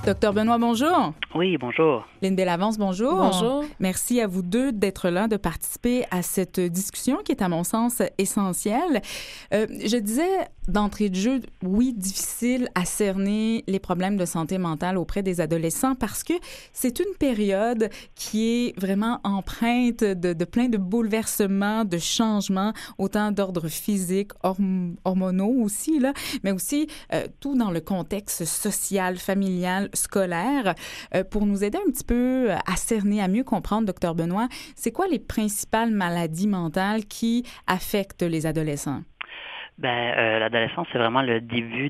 Docteur Benoît, bonjour. Oui, bonjour. Lynn Bellavance, bonjour. Bonjour. Merci à vous deux d'être là, de participer à cette discussion qui est, à mon sens, essentielle. Je disais d'entrée de jeu, oui, difficile à cerner les problèmes de santé mentale auprès des adolescents parce que c'est une période qui est vraiment empreinte de plein de bouleversements, de changements, autant d'ordre physique, hormonaux aussi, là, mais aussi tout dans le contexte social, familial, scolaire. Pour nous aider un petit peu à cerner, à mieux comprendre, Dr Benoît, c'est quoi les principales maladies mentales qui affectent les adolescents? L'adolescence, c'est vraiment le début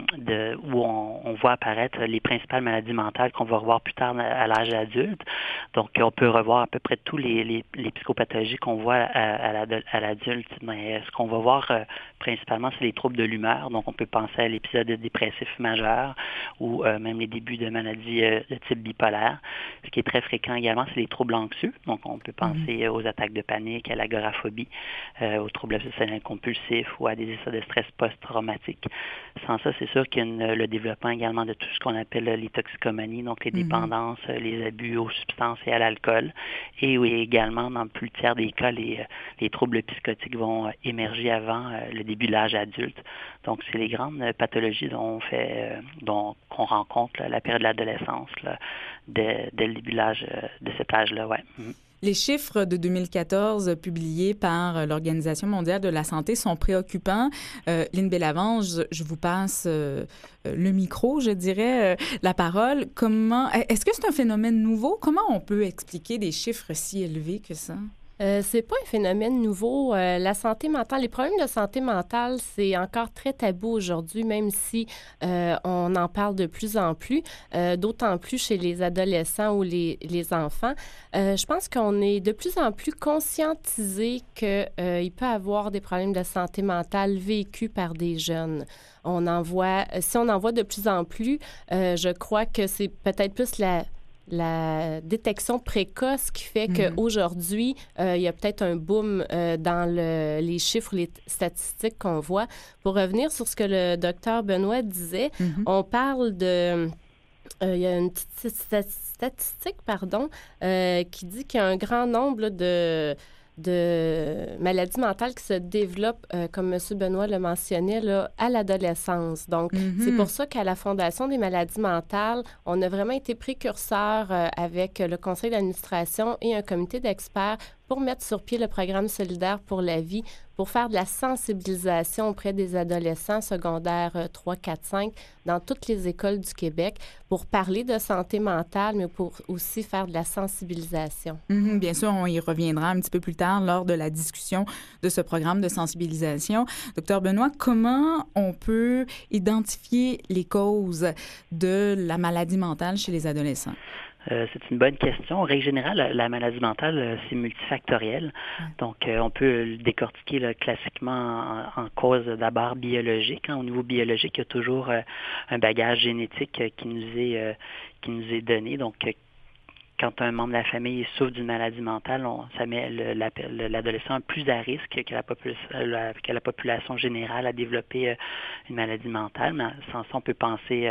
où on voit apparaître les principales maladies mentales qu'on va revoir plus tard à l'âge adulte. Donc, on peut revoir à peu près tous les psychopathologies qu'on voit à l'adulte. Mais ce qu'on va voir principalement, c'est les troubles de l'humeur. Donc, on peut penser à l'épisode dépressif majeur ou même les débuts de maladies de type bipolaire. Ce qui est très fréquent également, c'est les troubles anxieux. Donc, on peut penser aux attaques de panique, à l'agoraphobie, aux troubles obsessionnels compulsifs ou à des états de stress post-traumatique. Sans ça, c'est sûr qu'il y a le développement également de tout ce qu'on appelle les toxicomanies, donc les dépendances, les abus aux substances et à l'alcool. Et oui, également, dans plus du tiers des cas, les troubles psychotiques vont émerger avant le début de l'âge adulte. Donc, c'est les grandes pathologies qu'on rencontre à la période de l'adolescence, là, dès le début de cet âge-là, ouais. Les chiffres de 2014 publiés par l'Organisation mondiale de la santé sont préoccupants. Lynn Bellavance, je vous passe le micro, je dirais, la parole. Est-ce que c'est un phénomène nouveau? Comment on peut expliquer des chiffres si élevés que ça? C'est pas un phénomène nouveau. La santé mentale, les problèmes de santé mentale, c'est encore très tabou aujourd'hui, même si on en parle de plus en plus, d'autant plus chez les adolescents ou les enfants. Je pense qu'on est de plus en plus conscientisé qu'il peut y avoir des problèmes de santé mentale vécus par des jeunes. Si on en voit de plus en plus, je crois que c'est peut-être plus la détection précoce qui fait qu'aujourd'hui, il y a peut-être un boom dans les chiffres, les statistiques qu'on voit. Pour revenir sur ce que le docteur Benoît disait, on parle de... il y a une petite statistique, qui dit qu'il y a un grand nombre de maladies mentales qui se développent, comme M. Benoît le mentionnait, là, à l'adolescence. Donc, c'est pour ça qu'à la Fondation des maladies mentales, on a vraiment été précurseur avec le conseil d'administration et un comité d'experts pour mettre sur pied le programme Solidaire pour la vie, pour faire de la sensibilisation auprès des adolescents secondaires 3, 4, 5 dans toutes les écoles du Québec, pour parler de santé mentale, mais pour aussi faire de la sensibilisation. Bien sûr, on y reviendra un petit peu plus tard lors de la discussion de ce programme de sensibilisation. Docteur Benoît, comment on peut identifier les causes de la maladie mentale chez les adolescents? C'est une bonne question. En règle générale, la maladie mentale, c'est multifactoriel. Donc, on peut le décortiquer là, classiquement en cause d'abord biologique. Au niveau biologique, il y a toujours un bagage génétique qui nous est donné. Donc, quand un membre de la famille souffre d'une maladie mentale, ça met l'adolescent plus à risque que la population générale à développer une maladie mentale. Mais sans ça, on peut penser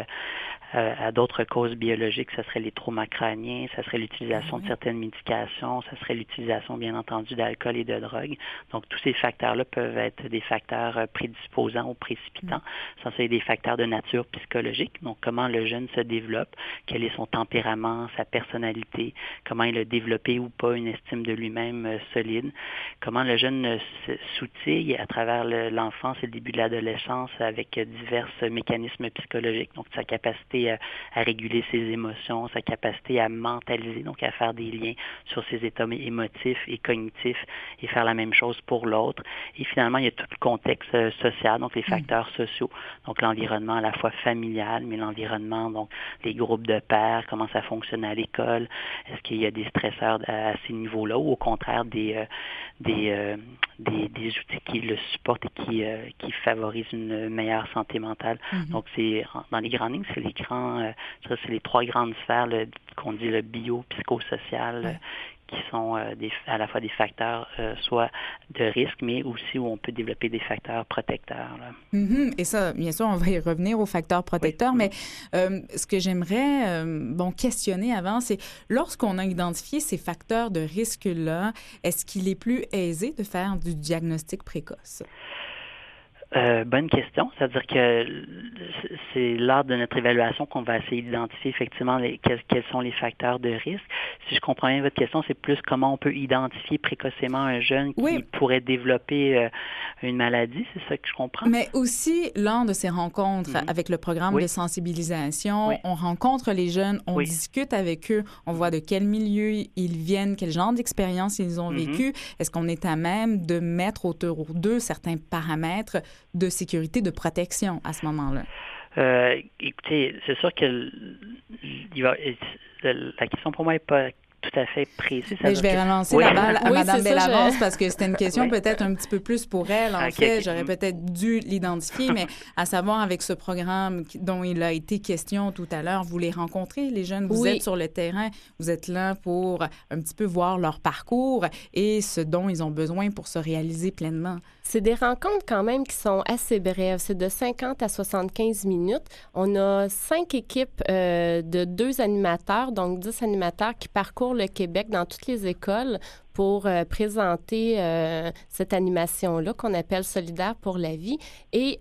à d'autres causes biologiques. Ça serait les traumas crâniens, ça serait l'utilisation de certaines médications, ça serait l'utilisation, bien entendu, d'alcool et de drogue. Donc, tous ces facteurs-là peuvent être des facteurs prédisposants ou précipitants. Sans ça, il y a des facteurs de nature psychologique. Donc, comment le jeune se développe, quel est son tempérament, sa personnalité, comment il a développé ou pas une estime de lui-même solide, comment le jeune s'outille à travers l'enfance et le début de l'adolescence avec divers mécanismes psychologiques, donc sa capacité à réguler ses émotions, sa capacité à mentaliser, donc à faire des liens sur ses états émotifs et cognitifs et faire la même chose pour l'autre. Et finalement, il y a tout le contexte social, donc les facteurs sociaux, donc l'environnement à la fois familial, mais l'environnement, donc les groupes de pairs, comment ça fonctionne à l'école, est-ce qu'il y a des stresseurs à ces niveaux-là ou au contraire des outils qui le supportent et qui favorisent une meilleure santé mentale. Donc, dans les grandes lignes, c'est les trois grandes sphères qu'on dit le bio-psychosocial qui sont à la fois des facteurs soit de risque, mais aussi où on peut développer des facteurs protecteurs. Là. Mm-hmm. Et ça, bien sûr, on va y revenir aux facteurs protecteurs, oui. mais ce que j'aimerais questionner avant, c'est lorsqu'on a identifié ces facteurs de risque-là, est-ce qu'il est plus aisé de faire du diagnostic précoce? Bonne question. C'est-à-dire que c'est lors de notre évaluation qu'on va essayer d'identifier effectivement quels sont les facteurs de risque. Si je comprends bien votre question, c'est plus comment on peut identifier précocement un jeune qui pourrait développer une maladie, c'est ça que je comprends? Mais aussi, lors de ces rencontres avec le programme de sensibilisation, on rencontre les jeunes, on discute avec eux, on voit de quel milieu ils viennent, quel genre d'expérience ils ont vécu. Est-ce qu'on est à même de mettre autour d'eux certains paramètres de sécurité, de protection à ce moment-là? Écoutez, c'est sûr que la question pour moi n'est pas tout à fait précise. Mais je vais relancer la balle à Mme Bellavance parce que c'était une question peut-être un petit peu plus pour elle. En fait, j'aurais peut-être dû l'identifier, mais à savoir avec ce programme dont il a été question tout à l'heure, vous les rencontrez, les jeunes, vous êtes sur le terrain, vous êtes là pour un petit peu voir leur parcours et ce dont ils ont besoin pour se réaliser pleinement. C'est des rencontres quand même qui sont assez brèves. C'est de 50 à 75 minutes. On a 5 équipes de 2 animateurs, donc 10 animateurs qui parcourent le Québec dans toutes les écoles pour présenter cette animation-là qu'on appelle Solidaire pour la vie. Et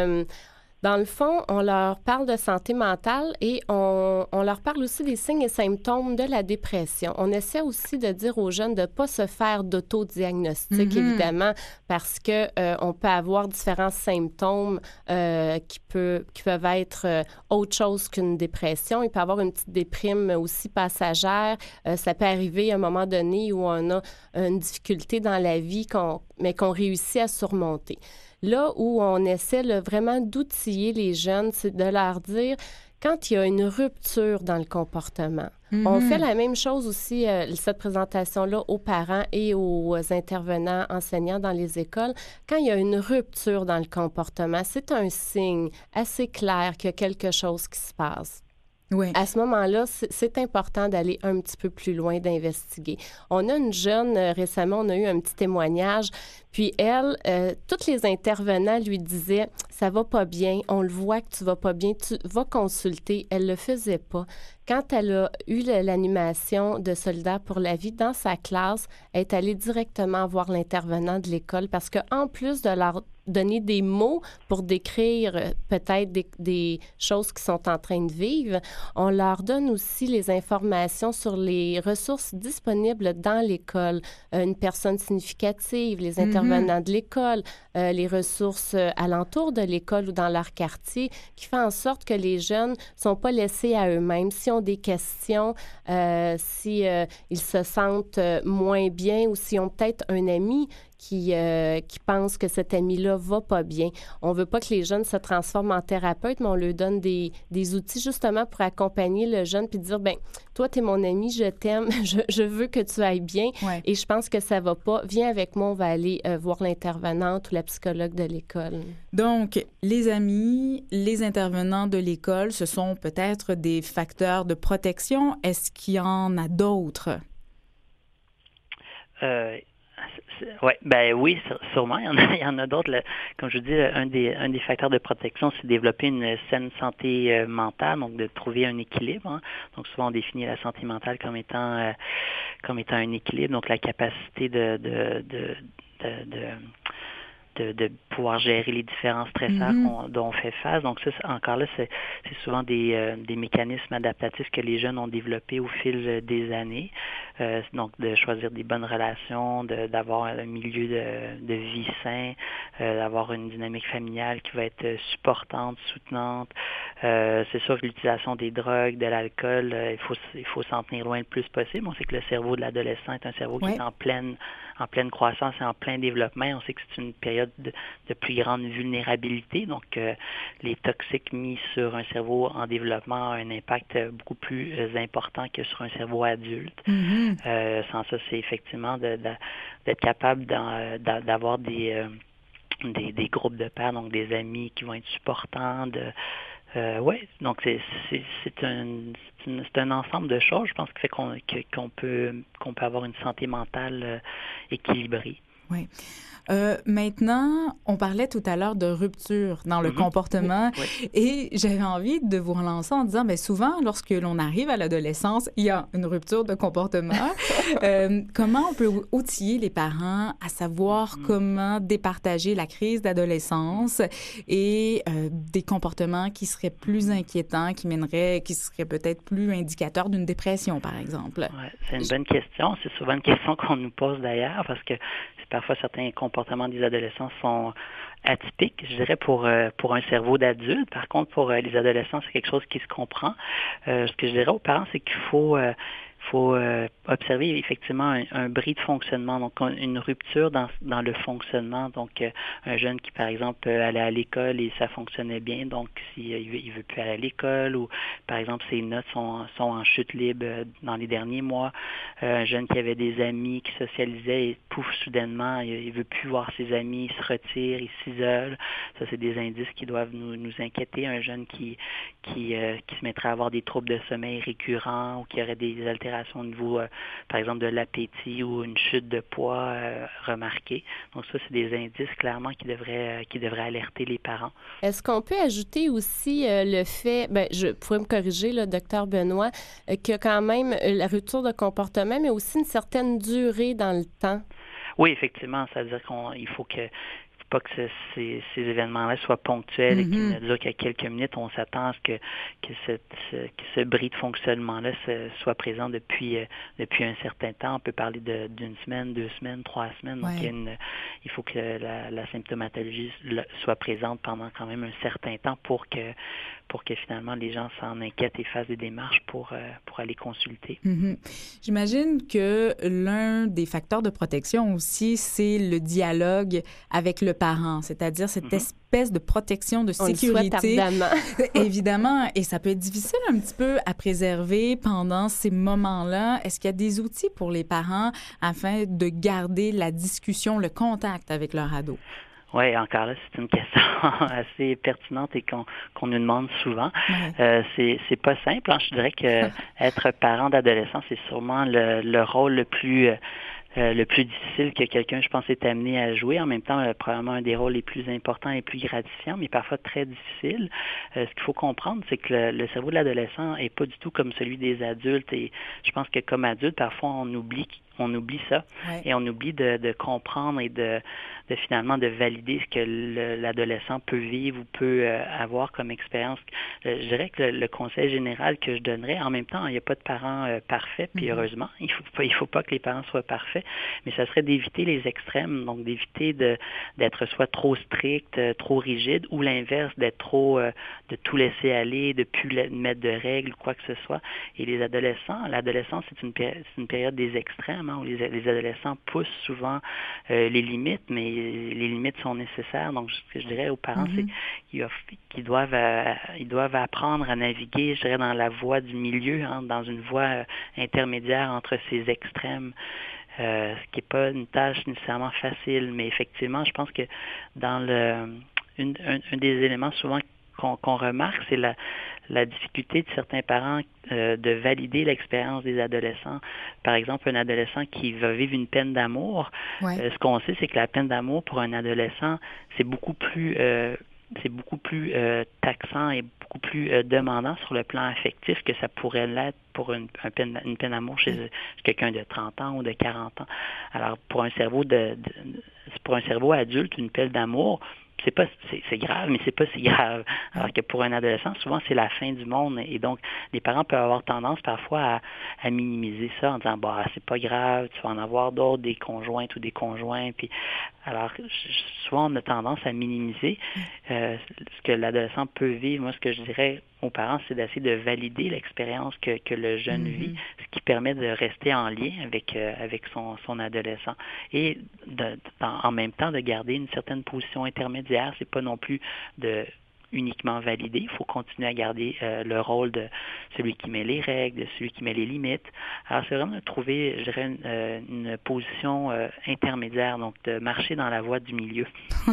dans le fond, on leur parle de santé mentale et on leur parle aussi des signes et symptômes de la dépression. On essaie aussi de dire aux jeunes de ne pas se faire d'autodiagnostic, évidemment, parce que on peut avoir différents symptômes qui peuvent être autre chose qu'une dépression. Il peut y avoir une petite déprime aussi passagère. Ça peut arriver à un moment donné où on a une difficulté dans la vie, mais qu'on réussit à surmonter. Là où on essaie vraiment d'outiller les jeunes, c'est de leur dire quand il y a une rupture dans le comportement. On fait la même chose aussi, cette présentation-là, aux parents et aux intervenants enseignants dans les écoles. Quand il y a une rupture dans le comportement, c'est un signe assez clair qu'il y a quelque chose qui se passe. Oui. À ce moment-là, c'est important d'aller un petit peu plus loin, d'investiguer. On a une jeune, récemment, on a eu un petit témoignage, puis elle, tous les intervenants lui disaient « ça va pas bien, on le voit que tu vas pas bien, tu vas consulter ». Elle le faisait pas. Quand elle a eu l'animation de Solidaire pour la vie dans sa classe, elle est allée directement voir l'intervenant de l'école parce qu'en plus de leur donner des mots pour décrire peut-être des choses qu'ils sont en train de vivre, on leur donne aussi les informations sur les ressources disponibles dans l'école. Une personne significative, les intervenants de l'école, les ressources alentour de l'école ou dans leur quartier, qui fait en sorte que les jeunes ne sont pas laissés à eux-mêmes. Si ont des questions, si ils se sentent moins bien ou s'ils ont peut-être un ami qui pense que cet ami-là va pas bien. On veut pas que les jeunes se transforment en thérapeutes, mais on leur donne des outils justement pour accompagner le jeune puis dire, ben toi, tu es mon ami, je t'aime, je veux que tu ailles bien et je pense que ça va pas. Viens avec moi, on va aller voir l'intervenante ou la psychologue de l'école. Donc, les amis, les intervenants de l'école, ce sont peut-être des facteurs de protection. Est-ce qu'il y en a d'autres? Oui, sûrement. Il y en a d'autres. Comme je dis, un des facteurs de protection, c'est de développer une saine santé mentale, donc de trouver un équilibre. Hein. Donc souvent on définit la santé mentale comme étant un équilibre, donc la capacité de pouvoir gérer les différents stresseurs dont on fait face. Donc ça, encore là, c'est souvent des mécanismes adaptatifs que les jeunes ont développés au fil des années. Donc de choisir des bonnes relations, d'avoir un milieu de vie sain, d'avoir une dynamique familiale qui va être supportante, soutenante. C'est sûr que l'utilisation des drogues, de l'alcool, il faut s'en tenir loin le plus possible. On sait que le cerveau de l'adolescent est un cerveau qui est en pleine croissance et en plein développement. On sait que c'est une période de plus grande vulnérabilité. Donc, les toxiques mis sur un cerveau en développement ont un impact beaucoup plus important que sur un cerveau adulte. Sans ça, c'est effectivement d'être capable d'avoir des groupes de pairs, donc des amis qui vont être supportants, Oui, donc c'est un ensemble de choses, je pense, qui fait qu'on peut avoir une santé mentale équilibrée. Oui. Maintenant, on parlait tout à l'heure de rupture dans le comportement et j'avais envie de vous relancer en disant, bien souvent, lorsque l'on arrive à l'adolescence, il y a une rupture de comportement. Comment on peut outiller les parents à savoir comment départager la crise d'adolescence et des comportements qui seraient plus inquiétants, qui seraient peut-être plus indicateurs d'une dépression, par exemple? Ouais, c'est une bonne question. C'est souvent une question qu'on nous pose d'ailleurs parce que parfois certains comportements des adolescents sont atypiques, je dirais, pour un cerveau d'adulte. Par contre, pour les adolescents, c'est quelque chose qui se comprend. Ce que je dirais aux parents, c'est qu'il faut observer effectivement un bris de fonctionnement, donc une rupture dans le fonctionnement. Donc, un jeune qui, par exemple, allait à l'école et ça fonctionnait bien, donc s'il il veut plus aller à l'école ou, par exemple, ses notes sont en chute libre dans les derniers mois. Un jeune qui avait des amis, qui socialisait et pouf, soudainement, il veut plus voir ses amis, il se retire, il s'isole. Ça, c'est des indices qui doivent nous inquiéter. Un jeune qui se mettrait à avoir des troubles de sommeil récurrents ou qui aurait des altérations au niveau, par exemple, de l'appétit ou une chute de poids remarquée. Donc ça, c'est des indices clairement qui devraient alerter les parents. Est-ce qu'on peut ajouter aussi le fait, je pourrais me corriger, le docteur Benoît, qu'il y a quand même la rupture de comportement, mais aussi une certaine durée dans le temps? Oui, effectivement, ça veut dire qu'il faut pas que ces événements-là soient ponctuels et qu'ils ne durent que quelques minutes. On s'attend à ce que ce bris de fonctionnement-là soit présent depuis un certain temps. On peut parler d'une semaine, 2 semaines, 3 semaines. Donc, il faut que la symptomatologie soit présente pendant quand même un certain temps pour que finalement les gens s'en inquiètent et fassent des démarches pour aller consulter. J'imagine que l'un des facteurs de protection aussi, c'est le dialogue avec le parent, c'est-à-dire cette espèce de protection de sécurité. On le souhaite ardemment. Évidemment, et ça peut être difficile un petit peu à préserver pendant ces moments-là. Est-ce qu'il y a des outils pour les parents afin de garder la discussion, le contact avec leur ado? Oui, encore là, c'est une question assez pertinente et qu'on nous demande souvent. C'est pas simple. Hein. Je dirais que être parent d'adolescent, c'est sûrement le rôle le plus difficile que quelqu'un, je pense, est amené à jouer. En même temps, probablement un des rôles les plus importants et les plus gratifiants, mais parfois très difficile. Ce qu'il faut comprendre, c'est que le cerveau de l'adolescent est pas du tout comme celui des adultes. Et je pense que comme adulte, parfois, on oublie ça et on oublie de comprendre et de finalement de valider ce que l'adolescent peut vivre ou peut avoir comme expérience. Je dirais que le conseil général que je donnerais, en même temps, il n'y a pas de parents parfaits, puis heureusement, il faut pas que les parents soient parfaits, mais ça serait d'éviter les extrêmes, donc d'éviter d'être soit trop strict, trop rigide, ou l'inverse, d'être trop, de tout laisser aller, de plus mettre de règles ou quoi que ce soit. Et l'adolescence, c'est une période des extrêmes, où les adolescents poussent souvent les limites, mais les limites sont nécessaires. Donc, ce que je dirais aux parents, c'est qu'ils doivent apprendre à naviguer, je dirais, dans la voie du milieu, dans une voie intermédiaire entre ces extrêmes. Ce qui n'est pas une tâche nécessairement facile, mais effectivement, je pense que dans un des éléments souvent qu'on remarque, c'est la difficulté de certains parents de valider l'expérience des adolescents. Par exemple, un adolescent qui va vivre une peine d'amour, ce qu'on sait, c'est que la peine d'amour pour un adolescent, c'est beaucoup plus taxant et beaucoup plus demandant sur le plan affectif que ça pourrait l'être pour une peine d'amour chez quelqu'un de 30 ans ou de 40 ans. Alors, pour un cerveau adulte, une peine d'amour, c'est grave, mais c'est pas si grave. Alors que pour un adolescent, souvent, c'est la fin du monde. Et donc, les parents peuvent avoir tendance parfois à minimiser ça en disant, c'est pas grave, tu vas en avoir d'autres, des conjointes ou des conjoints. Puis, alors, souvent, on a tendance à minimiser ce que l'adolescent peut vivre. Moi, ce que je dirais aux parents, c'est d'essayer de valider l'expérience que le jeune vit, ce qui permet de rester en lien avec son adolescent. Et en même temps, de garder une certaine position intermédiaire. C'est pas non plus de uniquement validé. Il faut continuer à garder le rôle de celui qui met les règles, de celui qui met les limites. Alors, c'est vraiment de trouver, je dirais, une position intermédiaire, donc de marcher dans la voie du milieu.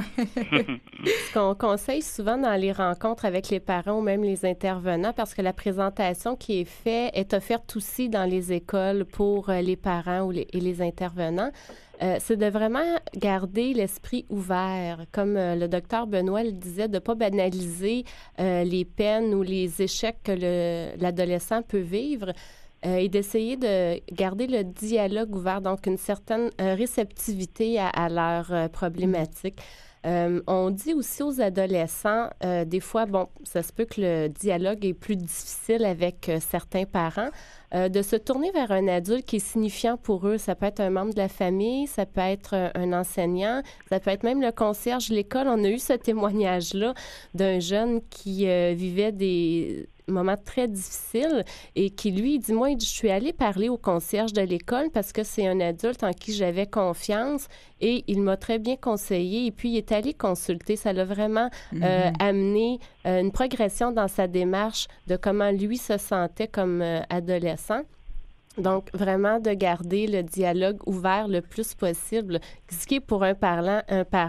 Ce qu'on conseille souvent dans les rencontres avec les parents ou même les intervenants, parce que la présentation qui est faite est offerte aussi dans les écoles pour les parents et les intervenants, c'est de vraiment garder l'esprit ouvert. Comme le docteur Benoît le disait, de ne pas banaliser les peines ou les échecs que l'adolescent peut vivre. Et d'essayer de garder le dialogue ouvert, donc une certaine réceptivité à leurs problématiques. On dit aussi aux adolescents, des fois, bon, ça se peut que le dialogue est plus difficile avec certains parents, de se tourner vers un adulte qui est signifiant pour eux. Ça peut être un membre de la famille, ça peut être un enseignant, ça peut être même le concierge de l'école. On a eu ce témoignage-là d'un jeune qui vivait des moment très difficile et qui, lui, il dit, moi, je suis allée parler au concierge de l'école parce que c'est un adulte en qui j'avais confiance et il m'a très bien conseillé et puis il est allé consulter. Ça l'a vraiment amené une progression dans sa démarche de comment lui se sentait comme adolescent. Donc, vraiment de garder le dialogue ouvert le plus possible, ce qui est pour un parent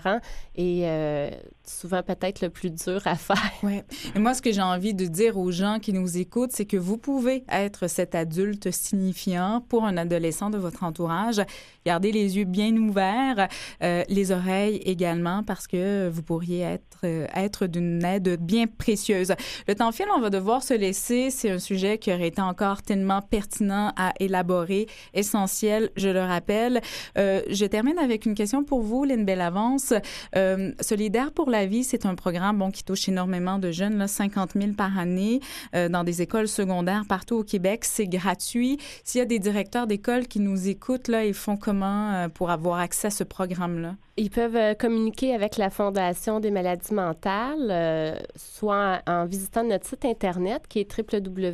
est souvent peut-être le plus dur à faire. Oui. Et moi, ce que j'ai envie de dire aux gens qui nous écoutent, c'est que vous pouvez être cet adulte signifiant pour un adolescent de votre entourage. Gardez les yeux bien ouverts, les oreilles également, parce que vous pourriez être d'une aide bien précieuse. Le temps file, on va devoir se laisser. C'est un sujet qui aurait été encore tellement pertinent à élaborer, essentiel, je le rappelle. Je termine avec une question pour vous, Lynn Bellavance. Solidaire pour la vie, c'est un programme qui touche énormément de jeunes, là, 50 000 par année, dans des écoles secondaires partout au Québec. C'est gratuit. S'il y a des directeurs d'école qui nous écoutent, là, ils font comment pour avoir accès à ce programme-là? Ils peuvent communiquer avec la Fondation des maladies mentales, soit en visitant notre site Internet qui est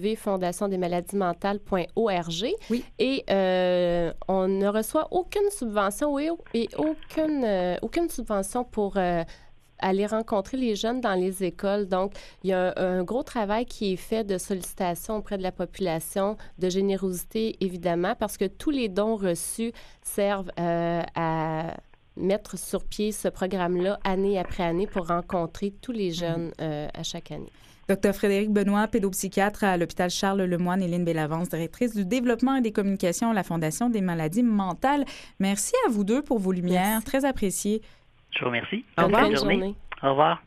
www.fondationdesmaladiesmentales.org. Oui. Et on ne reçoit aucune subvention et aucune subvention pour aller rencontrer les jeunes dans les écoles. Donc, il y a un gros travail qui est fait de sollicitation auprès de la population, de générosité, évidemment, parce que tous les dons reçus servent à mettre sur pied ce programme-là année après année pour rencontrer tous les jeunes à chaque année. Dr Frédéric Benoît, pédopsychiatre à l'hôpital Charles-Lemoine, et Lynn Bellavance, directrice du développement et des communications à la Fondation des maladies mentales. Merci à vous deux pour vos lumières. Merci. Très apprécié. Je vous remercie. Bonne journée. Au revoir.